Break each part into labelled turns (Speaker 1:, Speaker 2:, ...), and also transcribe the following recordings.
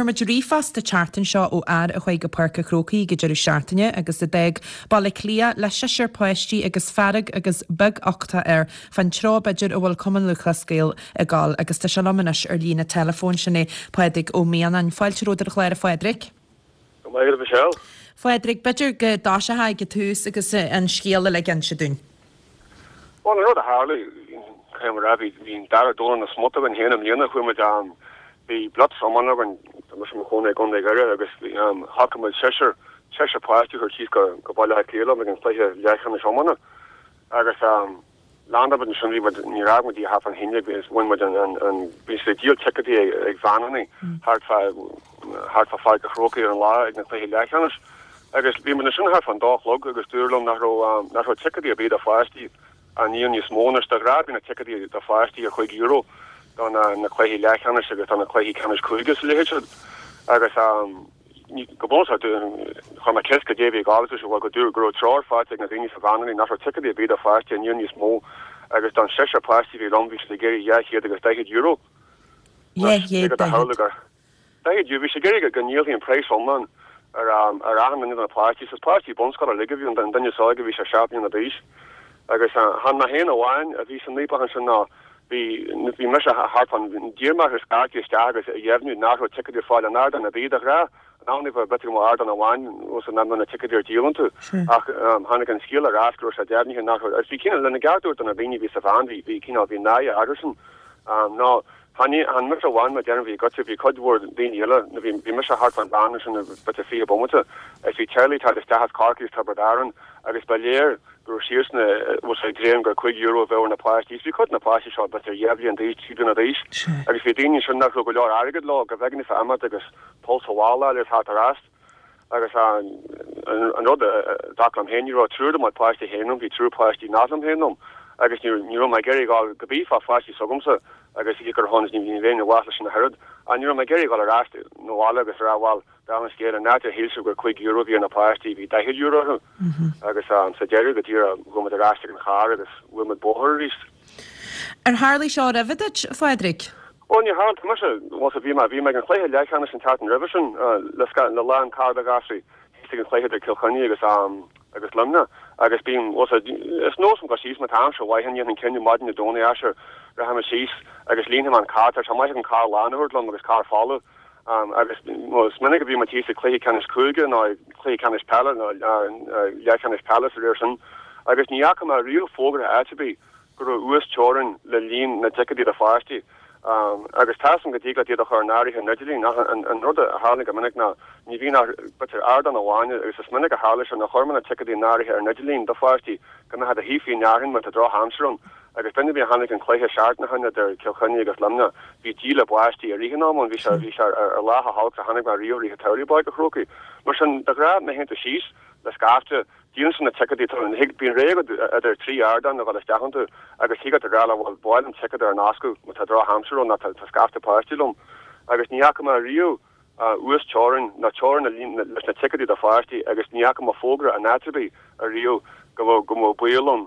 Speaker 1: Cuirmid rífas de chartan seo ó a chuig go parca crocaí go deidir seaartaine agus a déag balla clia le seir poisttí agus ferrig agus bug ochta fan tro beidir ó bhfuil cuman lucha scéal a gáil agus tá se lomanis ar lína telefón sinna poedig ó mian an fáilteróidir chléir Frederic. Frederic, beidir go dáisithe go túús agus an scéala le gan se dún.
Speaker 2: Well, I know the Harley, being Dara Dolan, the Smutta, and Hannah Muna, who would be blood from one of them, the Muslim Kone Gondegara, I guess the Hakim with Cheshire Party, her chief Gabala Kilo, we can play a Yakan Shomana. I guess Landa, but Shunli, but Nirag with the half and Hinja, is one with and basically deal check at the examining, hard for fight the Kroki and law, and play Yakanish. I guess being in the Shun half and dog log, I guess Durlum, not check at the beta fasty. And you small the grab in a ticket the first year quick euro on a quahy lacanish on a quahy canish quigus later. I guess go both are doing from a keska JV goals which will go do grow troll fighting a thing for vanity not a ticket be the first and you small I guess done Cheshire Party long which they get here the stated euro.
Speaker 1: Yeah,
Speaker 2: They you we should get a Ganilian price on man around in the party says party bones got a leg of you and then you saw give you a sharp in the beach. I guess han na hen wine a vis nipa han na be mesh harp on dearma her scarky stagus yevnu na ro ticket fall an ard an a bida gra now ni for better more ard on a wine was an on a ticket deal to han kan skill or after so dadni na ro as we can le gardo on a bini vis van we can be naya Anderson no han mesh one with generally got to be could word being yellow we mesh harp on banish and but a fee bomata as we Charlie had the staff carkis tabardaran I guess Balier Shears was a Graham got quick euro over in a party. We couldn't a party shot, but they're Yavli and these children of these. And if you didn't, you shouldn't have looked at your arrogant law. If I can family, I guess Paul Sawala, there's hard to ask. I guess another Docklam Henry or through them, my party Henum, be true party Natham Henum. I guess you know my Gary got the beef for Fasty Sogumsa. I guess you could hunt in vain the Wallace in the Herod. And you know my Gary got arrested. No, all of us are well. Down scale and that hills were quick Euro in a party be die Euro. I guess so Jerry that you're going with the Rastic and Har this women bohers.
Speaker 1: And Harley shot evidence, Frederic.
Speaker 2: On your hand was a Vima can play a Lacanis and Tartan Revision, let's get in the land card of Gassi. He's taking play the Kilcunny I guess Lumna. I guess being was it's no some she's my town so why can you Kenya modern the Donny Asher Raham she's I guess lean him on Carter so might can Carl Landward Lum with car follow. I guess was many of you Matisse Clay Canis Kruger or Clay Canis Palace or Yacanis Palace or something. I guess Nyakama real fogger had to be go US Choran, the lean, the ticket the fasty. I guess Tassim the Diga did the Hornari and Nudging and another Harling a minute now. Nivina but Ardan a wine is a Sminica Harlish and the Horman a ticket in Nari and Nudging the fasty. Can I have a heafy Narin with a draw hamstring. I guess then be a Hannick and Clay Shartnahan that they're Kilcunny against Lumna, be Gila Blasti, a Reganum, and we shall Laha Hawks, a Hannick Mario, Rigatari by the Croaky. Mushin the grab may hint to shees, the scarfter, Dinson the ticket and Hig being ragged at their 3 yard on the Valestahan to, I guess he got the gala will boil and ticket or Nasco with a draw hamster not to scarf the pastilum. I guess Nyakama Rio, US Choran, not Choran, the ticket of the fasty, I guess Nyakama Fogra and Natalie, a Rio, go Boilum.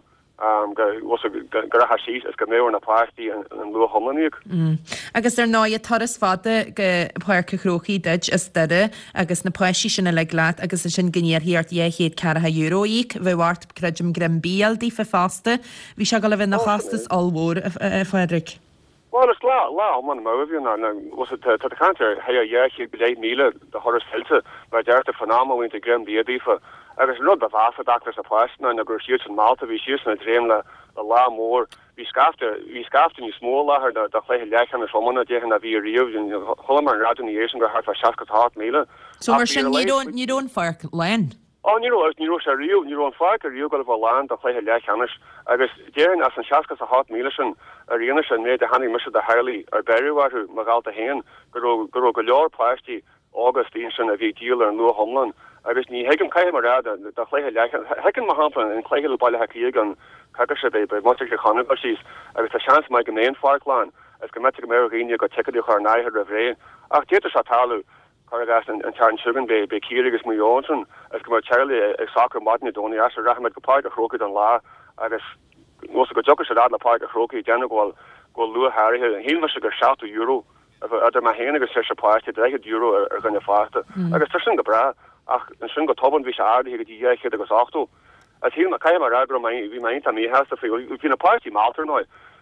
Speaker 2: Was a Garahashis as Gameo and a party and Lua Homlanic.
Speaker 1: Agus there now a Taurus Fada, Parka Croki, Dutch, as Dada, Agus Napashi and a Leglat, Agus a Shin Guinea here at Yahid Caraha Euroik, Vewart Krajum Grimbiel, Di Fasta, we shall live in the fastest all war, Frederic.
Speaker 2: Well, it's la, man, Movian, was it to the contrary, hey, yeah, he'd be late Mila, the Horace Filter, but there's the phenomenal into Grimbiel, for. I was not the vast doctors of Western and the Grushius and Malta, we used to dream the law more. We scaffed in you small law, the play Lacan and someone that you can have your Rio and Holman and Radon years and go hard for Shaskat Hot Mila.
Speaker 1: So, Marshin, you don't fire land.
Speaker 2: Oh, you know, Rio, you don't fire, you got over land, the play Lacanish. I was daring as in Shaskat Hot Milishan, Arianish and made the handing mission the Harley or Berrywater, Magalta Hain, go Galore Plasty, Augustine, a V dealer and Lua Homlan. I was ni hegum kai marad the clay hegum mahampan and clay little bala hakigan kakashabe by much of the conversations I was a chance my main farkland as cometic American got ticket the Harnai had revrain Jeta Shatalu Cargas and Tarn Sugan be Kirigus Mujonson as come Charlie a soccer modern Donny Asher Rahmed Park of Rocket and La I guess most of the Joker should add the Park of Rocket general go Lua Harry and he must have shot to Euro er ma hen agus se party €3 gonne faste. Agus sin go bra ach sin go toban vi aarde hi die jeche agus 8. As hi ma kai mar agro vi ma inta mi has fi fin a party malter noi.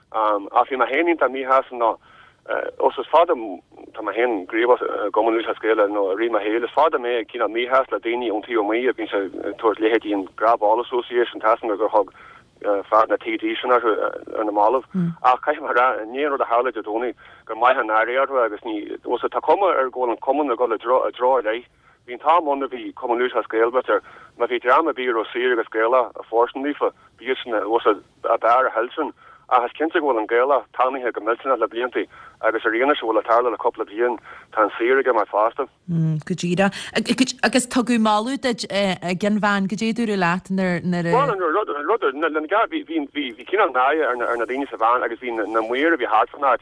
Speaker 2: A fi ma hen inta mi has no os fada ma hen greba gomun skele no ri ma hele fada me kina mi has la deni on ti o me bin se towards le het in grab all association tassen go hog far na TD an malf a kai mar ne de hale de doni go mai han area agus ni was ta komme go kommen go draw lei Bhín tám under bhí communús a scéil betar, ma bhí drama bí ro séir agus scéla a forsan lífa bíisna was a bear a helsin a has cinnte bhfuil an ggéla tánithe go miltena le bliantaí agus a riana se bhfuil a tarla le coppla bhíon tá séirige mai fásta.
Speaker 1: Go ddíra. Agus tugu máú gin bhain go déadú leat
Speaker 2: rudder bhí cin an náide ar na daine sa bhain agus bhí na muir a bhí hardfannáid.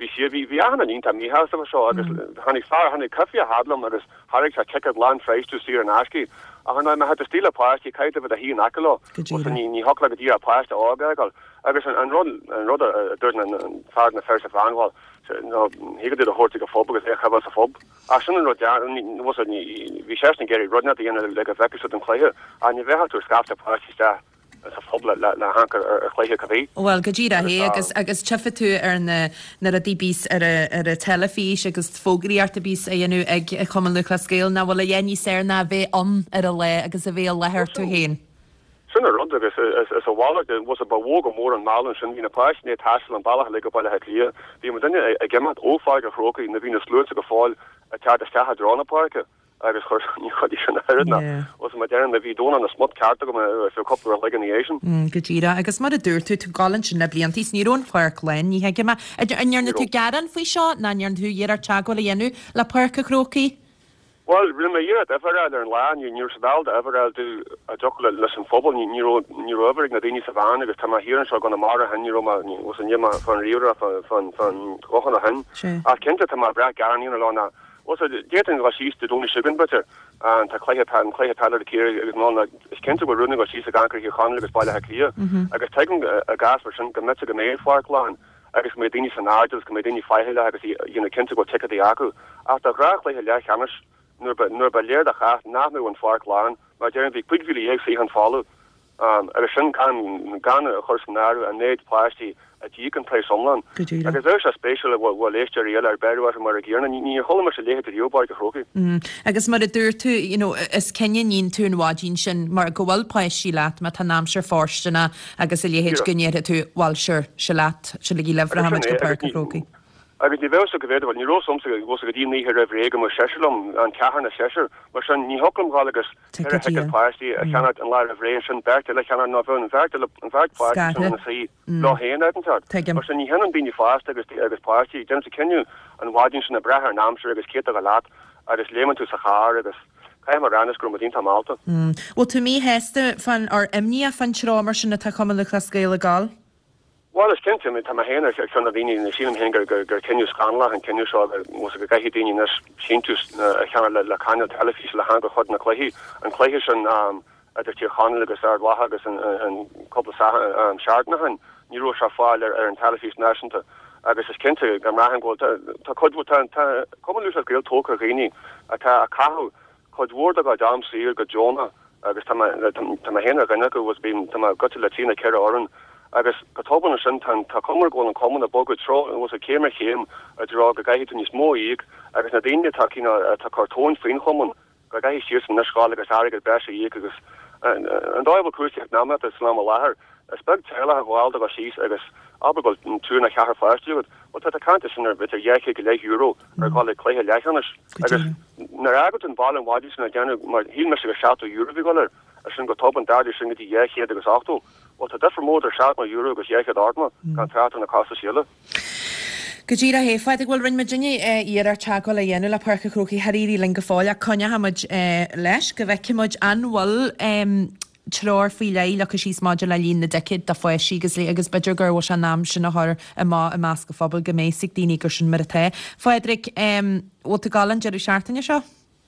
Speaker 2: Vi an inta mi has of show agus hannig far hannig coffee hadlam agus harig a check land fresh to see an aski a han ma had to steal a party kite with a hi nakalo ni hokla the dia pasta orgagal agus an rod an far na first of anwal no he did a hortiga fob agus e have a fob a sin rod was ni vi shesten get rod at the end like a vector den clay and you have to scarf the party sta a fobla la hanker chléige cavé.
Speaker 1: Well go ddíra hé agus tufa tú ar na a dbís ar a telefís agus fógraíart a bís a dhéanú ag chuman luchla scéil na bhfuil a dhéní séir na bheith an ar a le agus a bhéh lethir tú héin.
Speaker 2: Sinna rud agus is a wallet was a bawog mór an málan sin hína páis né tasal an bailach le go bailach lia. Bhí mu dunne a gemad ófáig a chróca na bhína slúte go fáil a teart a stecha drána parke. agus chur ní chodí sin airna os ma dean na bhí dóna na smut carta go fi couple of legation.
Speaker 1: Go ddíra agus mar a dúirú tú galan sin na bliantís níún chuir lein ní heige me anarna tú garan faoi seo na anarn tú dhéar teagháil a dhéanú le parca crócaí?
Speaker 2: Well rinne dhéad everad ar an lá níor sadal de everad tú a jola leis an fphobal ní overig na daine sa bhain agus tá hiann seo gan na mar hen was an níma fan riúra fan ochan a hen a cinnte tá mar bra garníon lána was déting was síiste dúna sigan butter an tá cléthe tal de céir agus má is cinnte go runúna go sí a gancur chuáin agus bailile helia agus tegan a gas mar sin go mit go méid farláin agus mé daine san áidir go mé daine feiheile agus dhéanana cinnte go ticha acu ach tá grach leiche le chanis nuair ba léir a cha námú an farláin mar dean bhí cuiidhí ag sí an fáú agus sin gan a chursannáú a néid pláistí a dí an préis omlan. Agus er a spécial bhil léiste réal ar beirhar mar a ggéarna ní cholamar se léthe a diobar go chróki.
Speaker 1: Agus mar a dúir tú is cenne nín tú an bhádín sin mar go bhfuil páis sí leat me tá nám se fástanna agus a léhéid gnéire tú bhil se leat se le í lehra hamid go per chróki.
Speaker 2: Agus ní bhe go bhéidir ní Rosom go go dtíí ar réige mar selum an cean na seir mar sin ní holam gáil agus páistí a cheanad an leir a ré sin berte le cheanna nó an bhepá sí lá héana antá. Mar sin ní henan bíní fást agus páistí den sa ceniu an bhádín sin na brethar námsir agus cé a láat agus léman tú sa chár agus mar rannas grom dín tá máta.
Speaker 1: Well tú mí heiste fan ar imní a fan trámar sin na tá cum le scéile gáil?
Speaker 2: Well is kent me ta hen fan a dini na sílim hengar gur kennu scanla an kennu was go gahi dini nas sintus chan le canal telefís le hang chod na chléhi an chléhi an at tí chan agus ar wa agus an couple shardna han ní ro fáil ar an telefís nanta agus is kente gam rahan go tá codú komú a gréil tóca réni a tá a cahu codhór a go dam sír go Jonah agus ta hen a gannne was bín go Latina ke oran agus gotóban sin tá cumar ggóil an common a bogad tro was a céimar chéim a drá go gaiith níos mó íag agus na daine tá tá cartón faoin chumman go gaiith siir san na scáil agus airgad be íag agus an dáibh cuasaíocht náma is slá a láthair a speg teile a bháil go síos agus abgóil tú na chethar fáistúgad ó tá canta sin ar bit dhéiche go €1 ar gáil cléthe lechanis agus nar agad an ball an bhádí sin a deanú mar hí me go €7 bhí goir a sin go toban dáidir sin gotí dhéché agus 8. Well tá defar mór seach mar euro agus dhéiche arma gan tra an na casa síle.
Speaker 1: Go ddíra héfáid bhfuil rin Virginia ar ar teáil a dhéanú le parcha crócaí haíí ling go fáile conne haid leis go bheicimuid anhfuil tróir fao le le síos máidir le líon na decid de foiis sígus lé agus beidir gur bh an náam sin nath a má a meas go fphobal go méigh daoine gur sin mar a té. Fáidric ó galan dearú seaartainine seo?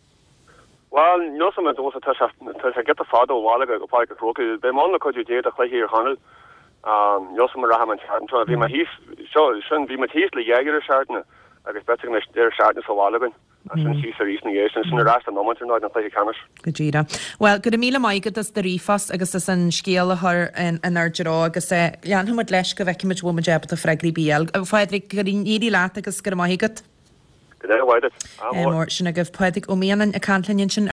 Speaker 2: Well no was get a fado wall go pa croki be man ko dé a chléhi ar hanel no rahaman vi ma hí vi ma híle jeger sene agus better their sharpness for Wallagan. Sin sí a reason sin rast an moment ná an léige canis.
Speaker 1: Godíra. Well, go mí maigad is de rífas agus is an scéalathir an argerá agus leanhamid leis go bheici mu bhma jeb a freigrí bíal. Fáidrig go níí leat agus go maigad?
Speaker 2: Go bhhaid.
Speaker 1: Mór sinna goh poedig ó méanaan a canlainn sin